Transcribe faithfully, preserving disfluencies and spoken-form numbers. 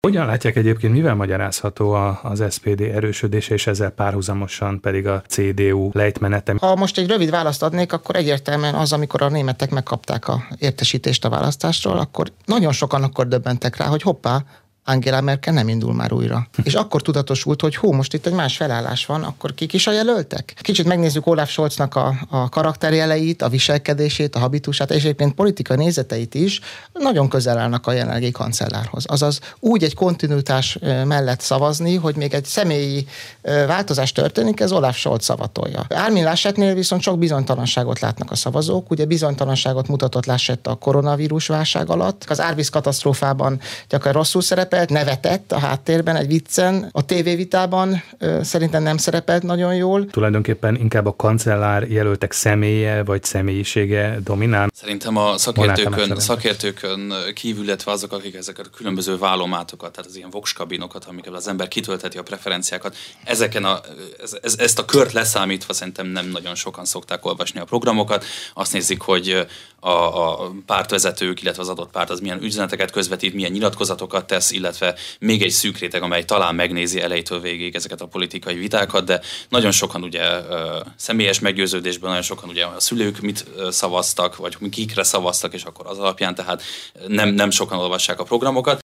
Hogyan látják egyébként, mivel magyarázható az es pé dé erősödése, és ezzel párhuzamosan pedig a cé dé u lejtmenete? Ha most egy rövid választ adnék, akkor egyértelműen az, amikor a németek megkapták a értesítést a választásról, akkor nagyon sokan akkor döbbentek rá, hogy hoppá, Angela Merkel nem indul már újra. És akkor tudatosult, hogy hú, most itt egy más felállás van, akkor kik is a jelöltek? Kicsit megnézzük Olaf Scholznak a, a karakterjeleit, a viselkedését, a habitusát, és egyébként politikai nézeteit is nagyon közel állnak a jelenlegi kancellárhoz. Azaz úgy egy kontinuitás mellett szavazni, hogy még egy személyi változás történik, ez Olaf Scholz szavatolja. Armin Laschetnél viszont sok bizonytalanságot látnak a szavazók. Ugye bizonytalanságot mutatott Laschet a koronavírus válság alatt. Az árvíz katasztrófában gyakran rosszul szerepel, nevetett a háttérben egy viccen, a tévévitában ö, szerintem nem szerepelt nagyon jól. Tulajdonképpen inkább a kancellár jelöltek személye vagy személyisége dominál. Szerintem a szakértőkön, szakértőkön kívül, illetve azok, akik ezeket a különböző válomátokat, tehát az ilyen vox-kabinokat, amikkel az ember kitöltheti a preferenciákat, ezeken a, ez, ez, ezt a kört leszámítva szerintem nem nagyon sokan szokták olvasni a programokat. Azt nézik, hogy a, a pártvezetők, illetve az adott párt az milyen üzeneteket közvetít, milyen nyilatkozatokat tesz, illetve még egy szűk réteg, amely talán megnézi elejétől végig ezeket a politikai vitákat, de nagyon sokan ugye személyes meggyőződésben, nagyon sokan ugye a szülők mit szavaztak, vagy kikre szavaztak, és akkor az alapján, tehát nem, nem sokan olvassák a programokat.